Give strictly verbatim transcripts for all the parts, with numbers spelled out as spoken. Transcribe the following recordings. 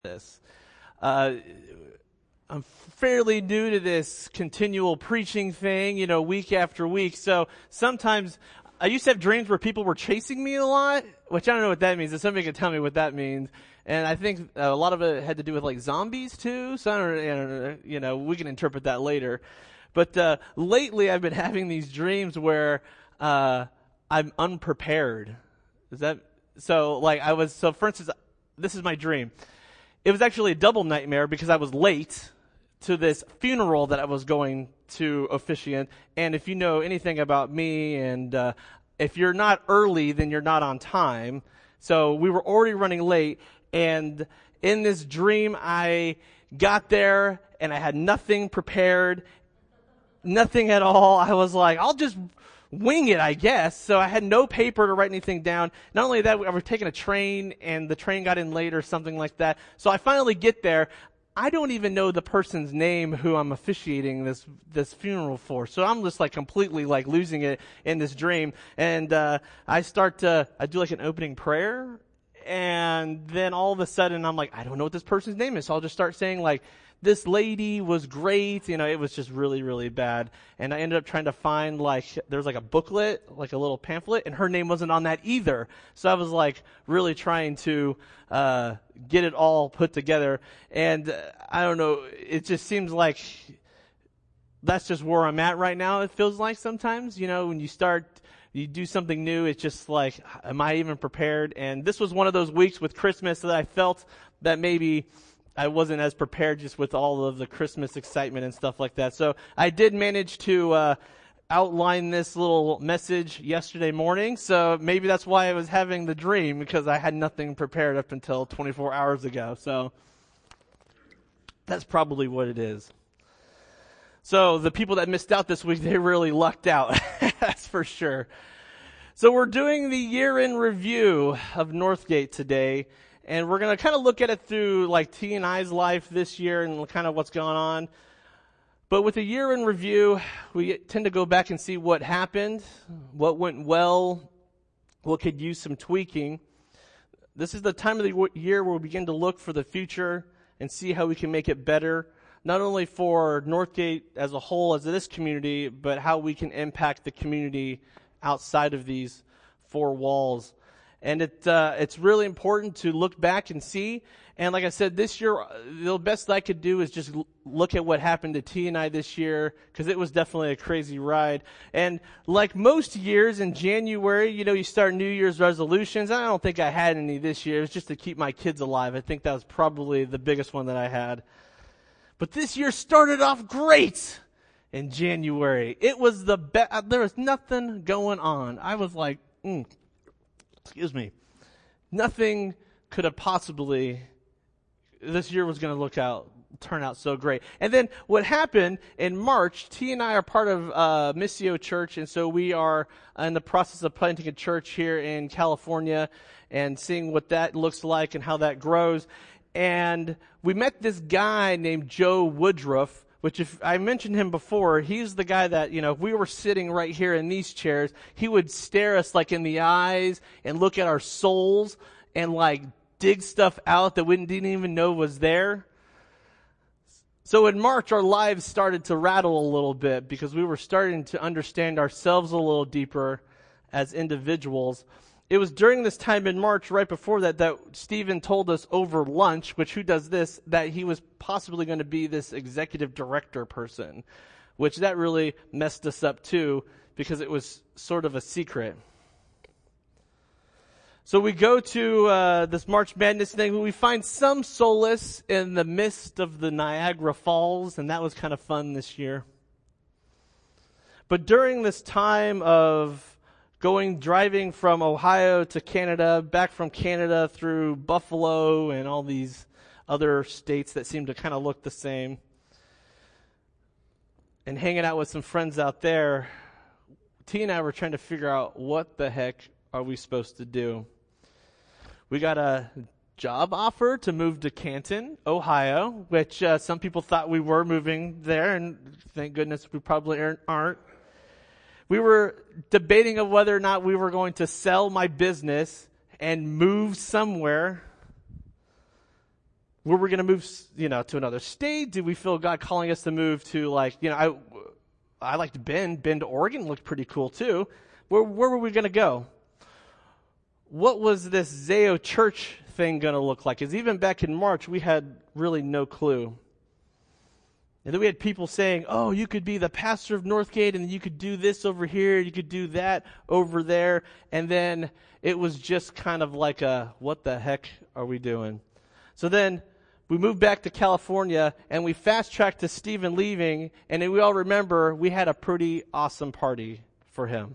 this. Uh, I'm fairly new to this continual preaching thing, you know, week after week. So sometimes I used to have dreams where people were chasing me a lot, which I don't know what that means. If somebody could tell me what that means. And I think a lot of it had to do with like zombies too. So I don't, I don't know, you know, we can interpret that later. But uh, lately I've been having these dreams where uh, I'm unprepared. Is that so? Like I was, so for instance, this is my dream. It was actually a double nightmare because I was late to this funeral that I was going to officiate. And if you know anything about me, and uh, if you're not early, then you're not on time. So we were already running late. And in this dream, I got there and I had nothing prepared, nothing at all. I was like, I'll just wing it, I guess. So I had no paper to write anything down. Not only that, I was taking a train and the train got in late or something like that. So I finally get there. I don't even know the person's name who I'm officiating this, this funeral for. So I'm just like completely like losing it in this dream. And, uh, I start to, I do like an opening prayer. And then all of a sudden I'm like, I don't know what this person's name is. So I'll just start saying like, this lady was great. You know, it was just really, really bad. And I ended up trying to find like, there's like a booklet, like a little pamphlet, and her name wasn't on that either. So I was like really trying to, uh, get it all put together. And uh, I don't know, it just seems like that's just where I'm at right now. It feels like sometimes, you know, when you start, you do something new, it's just like, am I even prepared? And this was one of those weeks with Christmas that I felt that maybe I wasn't as prepared just with all of the Christmas excitement and stuff like that. So I did manage to uh outline this little message yesterday morning. So maybe that's why I was having the dream, because I had nothing prepared up until twenty-four hours ago. So that's probably what it is. So the people that missed out this week, they really lucked out. That's for sure. So we're doing the year in review of Northgate today. And we're going to kind of look at it through like T and I's life this year and kind of what's going on. But with a year in review, we tend to go back and see what happened, what went well, what could use some tweaking. This is the time of the year where we begin to look for the future and see how we can make it better, not only for Northgate as a whole, as this community, but how we can impact the community outside of these four walls. And it, uh, it's really important to look back and see. And like I said, this year, the best I could do is just look at what happened to T and I this year, because it was definitely a crazy ride. And like most years in January, you know, you start New Year's resolutions. I don't think I had any this year. It was just to keep my kids alive. I think that was probably the biggest one that I had. But this year started off great in January. It was the best. There was nothing going on. I was like, mm. Excuse me. Nothing could have possibly, this year was going to look out, turn out so great. And then what happened in March, T and I are part of uh, Missio Church, and so we are in the process of planting a church here in California and seeing what that looks like and how that grows. And we met this guy named Joe Woodruff, which if I mentioned him before, he's the guy that, you know, if we were sitting right here in these chairs, he would stare us like in the eyes and look at our souls and like dig stuff out that we didn't even know was there. So in March, our lives started to rattle a little bit because we were starting to understand ourselves a little deeper as individuals. It was during this time in March, right before that, that Stephen told us over lunch, which who does this, that he was possibly going to be this executive director person, which that really messed us up too, because it was sort of a secret. So we go to uh, this March Madness thing, we find some solace in the midst of the Niagara Falls, and that was kind of fun this year. But during this time of going, driving from Ohio to Canada, back from Canada through Buffalo and all these other states that seem to kind of look the same, and hanging out with some friends out there, T and I were trying to figure out what the heck are we supposed to do. We got a job offer to move to Canton, Ohio, which uh, some people thought we were moving there, and thank goodness we probably aren't. We were debating of whether or not we were going to sell my business and move somewhere. Were we going to move, you know, to another state? Did we feel God calling us to move to, like, you know, I, I liked Bend. Bend, Oregon looked pretty cool too. Where, where were we going to go? What was this Zeo Church thing going to look like? Because even back in March, we had really no clue. And then we had people saying, oh, you could be the pastor of Northgate, and you could do this over here, you could do that over there. And then it was just kind of like a, what the heck are we doing? So then we moved back to California, and we fast-tracked to Stephen leaving, and we all remember we had a pretty awesome party for him.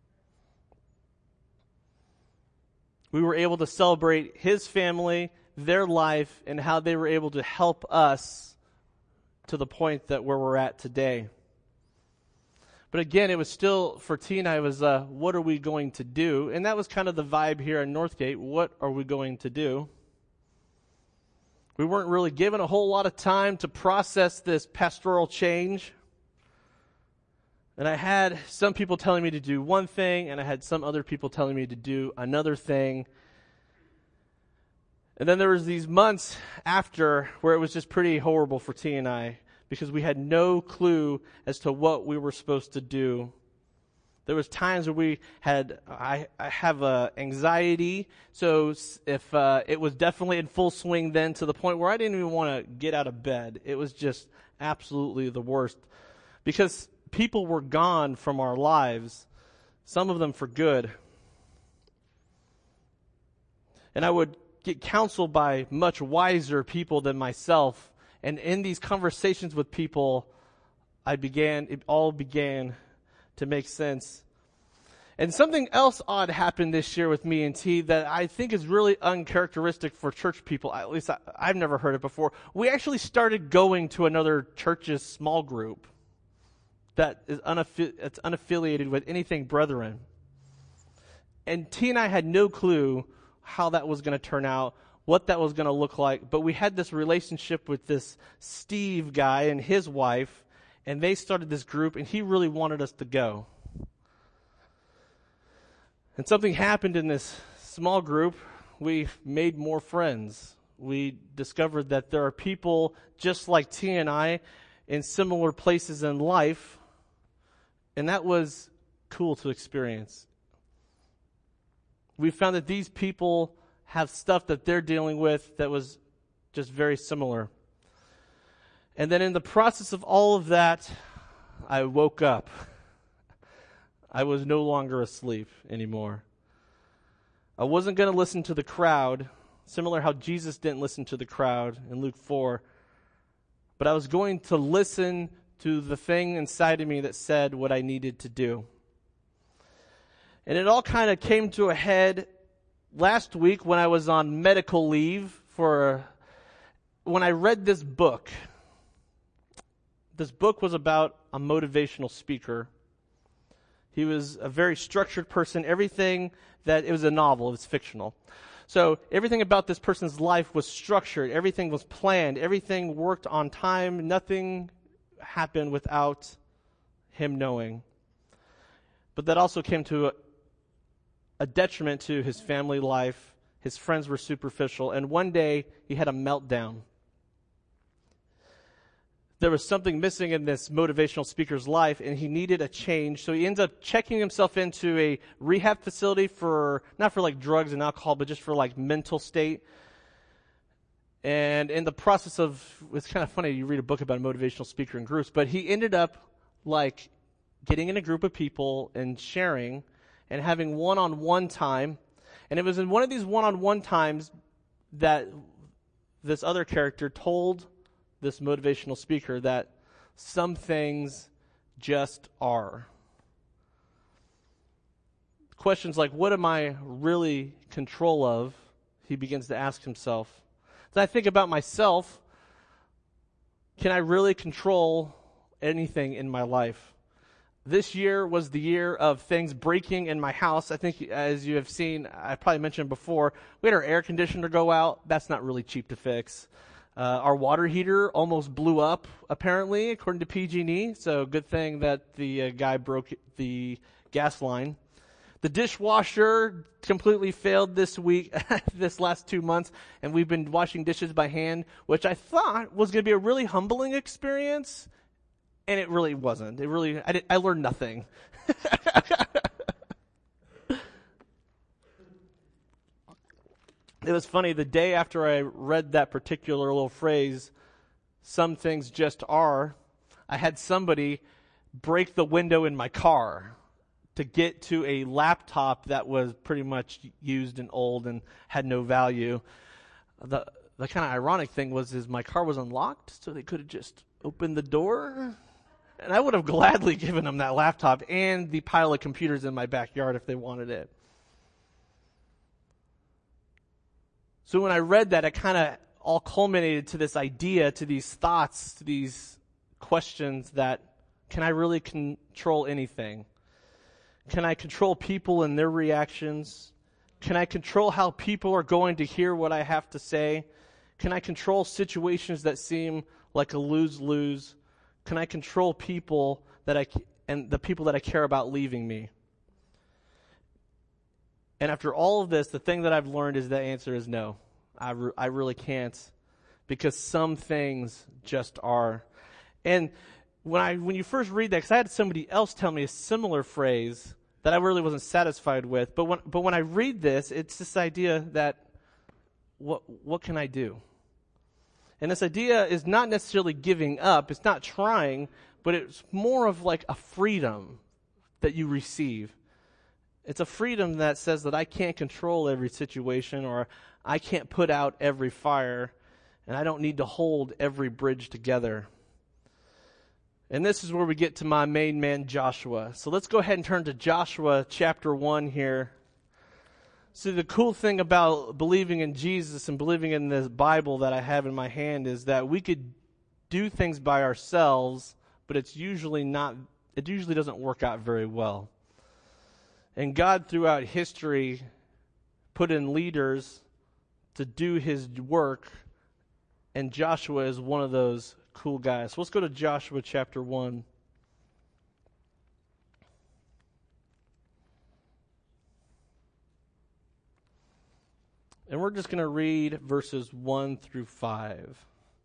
We were able to celebrate his family, their life, and how they were able to help us to the point that where we're at today. But again, it was still, for T and I, it was, uh, what are we going to do? And that was kind of the vibe here in Northgate. What are we going to do? We weren't really given a whole lot of time to process this pastoral change. And I had some people telling me to do one thing, and I had some other people telling me to do another thing. And then there was these months after where it was just pretty horrible for T and I because we had no clue as to what we were supposed to do. There was times where we had, I, I have uh, anxiety, so if uh, it was definitely in full swing then to the point where I didn't even want to get out of bed. It was just absolutely the worst because people were gone from our lives, some of them for good. And I would get counseled by much wiser people than myself. And in these conversations with people, I began, it all began to make sense. And something else odd happened this year with me and T that I think is really uncharacteristic for church people. At least I, I've never heard it before. We actually started going to another church's small group that is unaffi- it's unaffiliated with anything Brethren. And T and I had no clue how that was going to turn out, what that was going to look like. But we had this relationship with this Steve guy and his wife, and they started this group, and he really wanted us to go. And something happened in this small group. We made more friends. We discovered that there are people just like T and I in similar places in life, and that was cool to experience. We found that these people have stuff that they're dealing with that was just very similar. And then in the process of all of that, I woke up. I was no longer asleep anymore. I wasn't going to listen to the crowd, similar how Jesus didn't listen to the crowd in Luke four. But I was going to listen to the thing inside of me that said what I needed to do. And it all kind of came to a head last week when I was on medical leave for, when I read this book. This book was about a motivational speaker. He was a very structured person. Everything that, it was a novel, it was fictional. So everything about this person's life was structured. Everything was planned. Everything worked on time. Nothing happened without him knowing. But that also came to a, a detriment to his family life. His friends were superficial. And one day he had a meltdown. There was something missing in this motivational speaker's life, and he needed a change. So he ends up checking himself into a rehab facility for, not for like drugs and alcohol, but just for like mental state. And in the process of, it's kind of funny, you read a book about a motivational speaker in groups, but he ended up like getting in a group of people and sharing and having one-on-one time. And it was in one of these one-on-one times that this other character told this motivational speaker that some things just are. Questions like, what am I really control of? He begins to ask himself. As I think about myself, can I really control anything in my life? This year was the year of things breaking in my house. I think, as you have seen, I probably mentioned before, we had our air conditioner go out. That's not really cheap to fix. Uh, our water heater almost blew up, apparently, according to P G and E. So good thing that the uh, guy broke the gas line. The dishwasher completely failed this week, this last two months, and we've been washing dishes by hand, which I thought was going to be a really humbling experience, and it really wasn't. It really, I, did, I learned nothing. It was funny, the day after I read that particular little phrase, some things just are, I had somebody break the window in my car to get to a laptop that was pretty much used and old and had no value. The the kind of ironic thing was is my car was unlocked, so they could have just opened the door. And I would have gladly given them that laptop and the pile of computers in my backyard if they wanted it. So when I read that, it kind of all culminated to this idea, to these thoughts, to these questions that, can I really control anything? Can I control people and their reactions? Can I control how people are going to hear what I have to say? Can I control situations that seem like a lose-lose? Can I control people that I, and the people that I care about leaving me? And after all of this, the thing that I've learned is the answer is no. I, re- I really can't, because some things just are. And when I when you first read that, because I had somebody else tell me a similar phrase that I really wasn't satisfied with, but when but when I read this, it's this idea that what what can I do? And this idea is not necessarily giving up. It's not trying, but it's more of like a freedom that you receive. It's a freedom that says that I can't control every situation, or I can't put out every fire, and I don't need to hold every bridge together. And this is where we get to my main man, Joshua. So let's go ahead and turn to Joshua chapter one here. So the cool thing about believing in Jesus and believing in this Bible that I have in my hand is that we could do things by ourselves, but it's usually not, it usually doesn't work out very well. And God, throughout history, put in leaders to do his work, and Joshua is one of those cool guys. So let's go to Joshua chapter one. And we're just going to read verses one through five.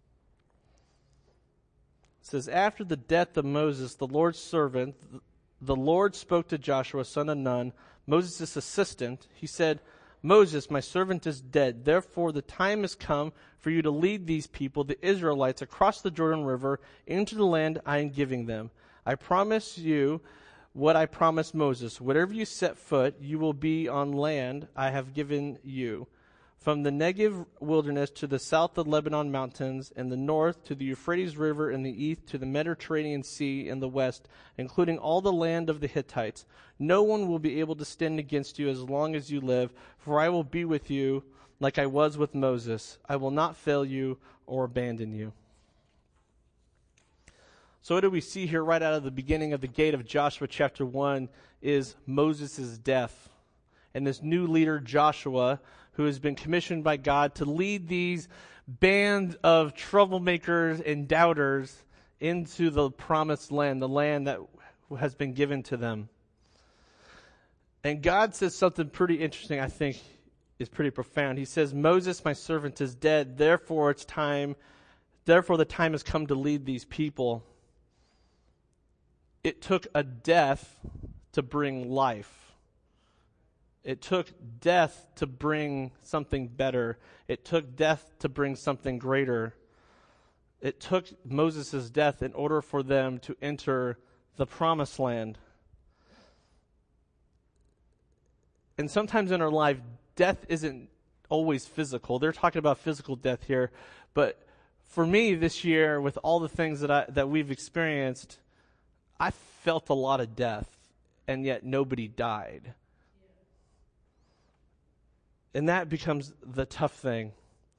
It says, after the death of Moses, the Lord's servant, the Lord spoke to Joshua, son of Nun, Moses' assistant. He said, Moses, my servant, is dead. Therefore, the time has come for you to lead these people, the Israelites, across the Jordan River into the land I am giving them. I promise you what I promised Moses. Whatever you set foot, you will be on land I have given you. From the Negev wilderness to the south of Lebanon mountains, and the north to the Euphrates River, and the east to the Mediterranean Sea, and the west, including all the land of the Hittites. No one will be able to stand against you as long as you live, for I will be with you like I was with Moses. I will not fail you or abandon you. So what do we see here right out of the beginning of the gate of Joshua chapter one is Moses' death. And this new leader, Joshua, who has been commissioned by God to lead these band of troublemakers and doubters into the promised land, the land that has been given to them. And God says something pretty interesting, I think is pretty profound. He says, Moses, my servant, is dead. Therefore, it's time, therefore the time has come to lead these people. It took a death to bring life. It took death to bring something better. It took death to bring something greater. It took Moses' death in order for them to enter the promised land. And sometimes in our life, death isn't always physical. They're talking about physical death here. But for me this year, with all the things that I, that we've experienced, I felt a lot of death, and yet nobody died. And that becomes the tough thing.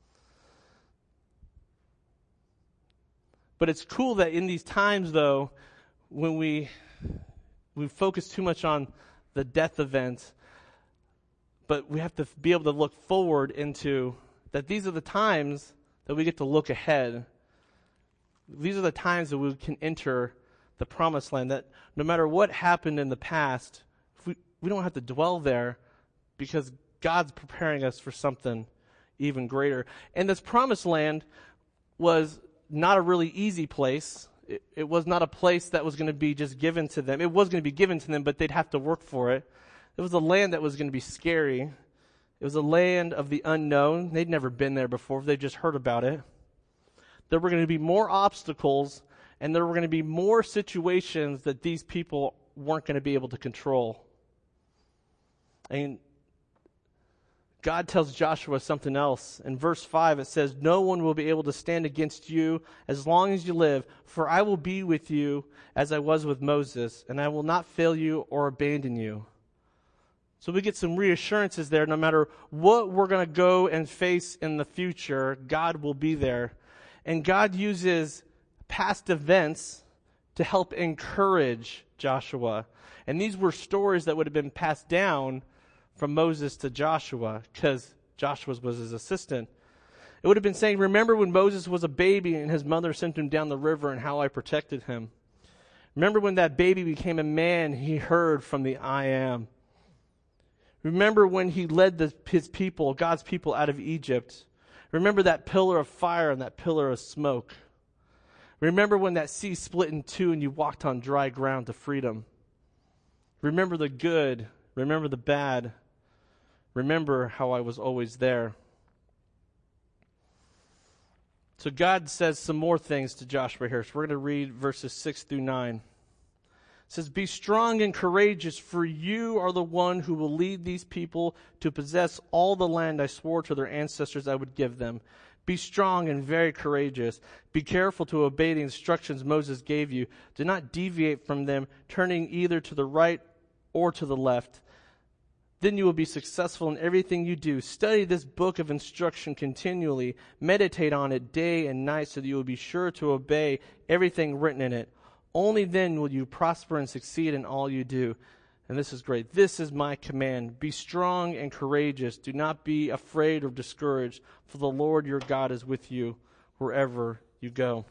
But it's cool that in these times, though, when we we focus too much on the death event, but we have to be able to look forward into that these are the times that we get to look ahead. These are the times that we can enter the promised land, that no matter what happened in the past, if we, we don't have to dwell there because God's preparing us for something even greater. And this promised land was not a really easy place. It, it was not a place that was going to be just given to them. It was going to be given to them, but they'd have to work for it. It was a land that was going to be scary. It was a land of the unknown. They'd never been there before. They just heard about it. There were going to be more obstacles, and there were going to be more situations that these people weren't going to be able to control. And God tells Joshua something else. In verse five, it says, "No one will be able to stand against you as long as you live, for I will be with you as I was with Moses, and I will not fail you or abandon you." So we get some reassurances there. No matter what we're going to go and face in the future, God will be there. And God uses past events to help encourage Joshua. And these were stories that would have been passed down from Moses to Joshua, because Joshua was his assistant. It would have been saying, remember when Moses was a baby and his mother sent him down the river and how I protected him. Remember when that baby became a man, he heard from the I am. Remember when he led the, his people, God's people, out of Egypt. Remember that pillar of fire and that pillar of smoke. Remember when that sea split in two and you walked on dry ground to freedom. Remember the good. Remember the bad. Remember how I was always there. So God says some more things to Joshua here. So we're going to read verses six through nine. It says, "Be strong and courageous, for you are the one who will lead these people to possess all the land I swore to their ancestors I would give them. Be strong and very courageous. Be careful to obey the instructions Moses gave you. Do not deviate from them, turning either to the right or to the left. Then you will be successful in everything you do. Study this book of instruction continually. Meditate on it day and night so that you will be sure to obey everything written in it. Only then will you prosper and succeed in all you do." And this is great. "This is my command. Be strong and courageous. Do not be afraid or discouraged, for the Lord your God is with you wherever you go."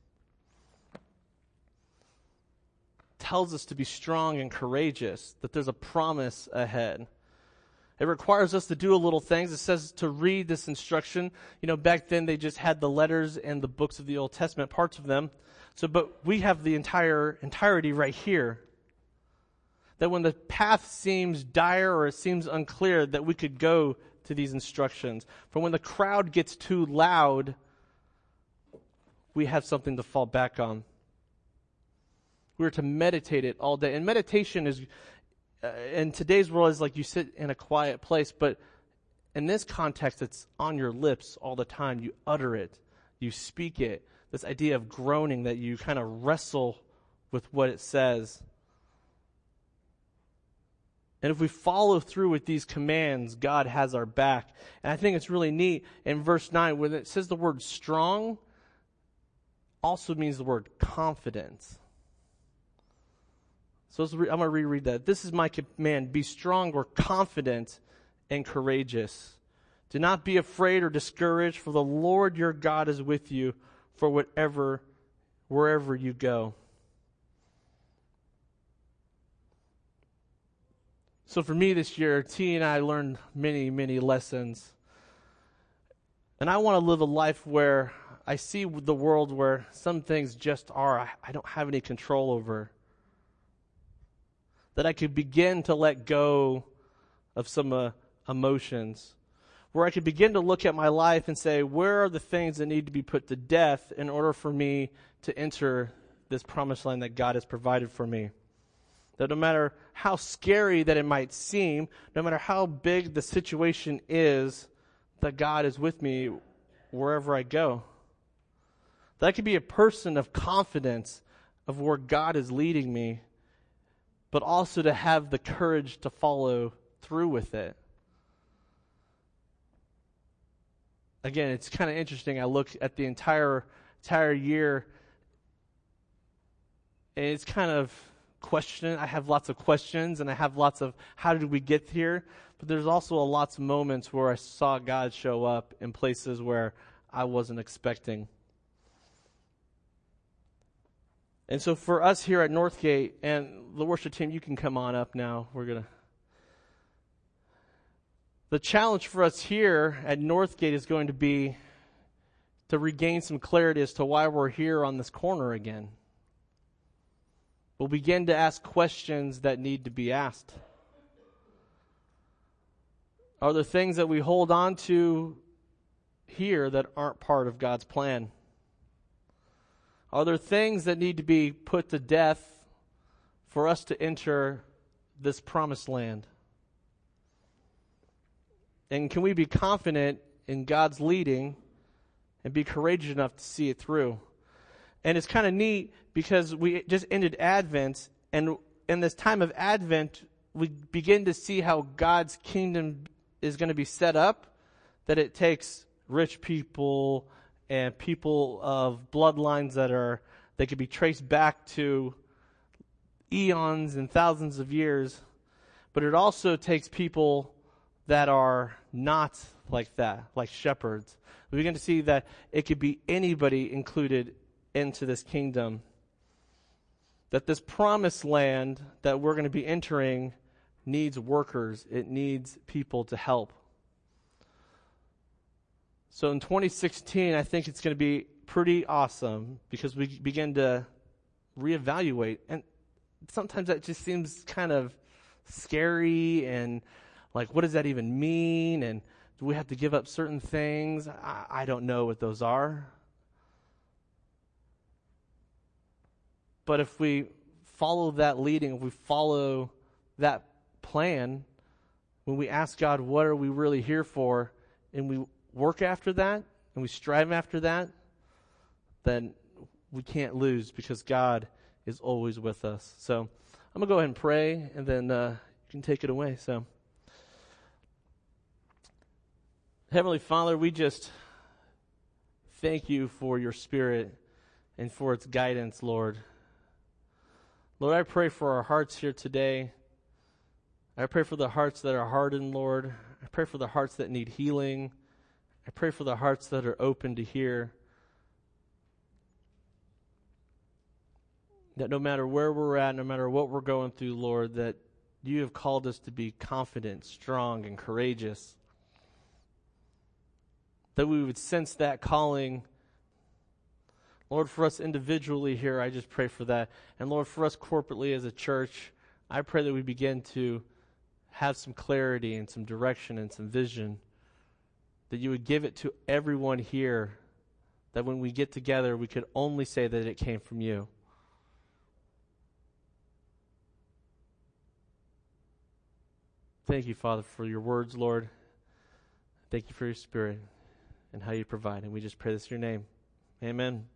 Tells us to be strong and courageous, that there's a promise ahead. It requires us to do a little things. It says to read this instruction. You know, back then they just had the letters and the books of the Old Testament, parts of them. So, but we have the entire entirety right here. That when the path seems dire or it seems unclear, that we could go to these instructions. For when the crowd gets too loud, we have something to fall back on. We're to meditate it all day. And meditation is, uh, in today's world, is like you sit in a quiet place. But in this context, it's on your lips all the time. You utter it. You speak it. This idea of groaning, that you kind of wrestle with what it says. And if we follow through with these commands, God has our back. And I think it's really neat in verse nine, when it says the word strong, also means the word confidence. So I'm going to reread that. "This is my command. Be strong or confident and courageous. Do not be afraid or discouraged, for the Lord your God is with you for whatever, wherever you go." So for me this year, T and I learned many, many lessons. And I want to live a life where I see the world where some things just are, I don't have any control over. That I could begin to let go of some uh, emotions. Where I could begin to look at my life and say, where are the things that need to be put to death in order for me to enter this promised land that God has provided for me? That no matter how scary that it might seem, no matter how big the situation is, that God is with me wherever I go. That I could be a person of confidence of where God is leading me, but also to have the courage to follow through with it. Again, it's kind of interesting. I look at the entire entire year, and it's kind of question. I have lots of questions, and I have lots of how did we get here? But there's also a lots of moments where I saw God show up in places where I wasn't expecting. And so for us here at Northgate, and the worship team, you can come on up now. We're gonna The challenge for us here at Northgate is going to be to regain some clarity as to why we're here on this corner again. We'll begin to ask questions that need to be asked. Are there things that we hold on to here that aren't part of God's plan? Are there things that need to be put to death for us to enter this promised land? And can we be confident in God's leading and be courageous enough to see it through? And it's kind of neat because we just ended Advent, and in this time of Advent, we begin to see how God's kingdom is going to be set up, that it takes rich people and people of bloodlines that are that could be traced back to eons and thousands of years, but it also takes people that are not like that, like shepherds. We begin to see that it could be anybody included into this kingdom. That this promised land that we're going to be entering needs workers. It needs people to help. So in twenty sixteen, I think it's going to be pretty awesome because we begin to reevaluate. And sometimes that just seems kind of scary and like, what does that even mean? And do we have to give up certain things? I, I don't know what those are. But if we follow that leading, if we follow that plan, when we ask God, what are we really here for, and we work after that, and we strive after that, then we can't lose because God is always with us. So I'm going to go ahead and pray, and then uh, you can take it away. So, Heavenly Father, we just thank you for your Spirit and for its guidance, Lord. Lord, I pray for our hearts here today. I pray for the hearts that are hardened, Lord. I pray for the hearts that need healing. I pray for the hearts that are open to hear. That no matter where we're at, no matter what we're going through, Lord, that you have called us to be confident, strong, and courageous. That we would sense that calling. Lord, for us individually here, I just pray for that. And Lord, for us corporately as a church, I pray that we begin to have some clarity and some direction and some vision. That you would give it to everyone here. That when we get together, we could only say that it came from you. Thank you, Father, for your words, Lord. Thank you for your Spirit and how you provide. And we just pray this in your name. Amen.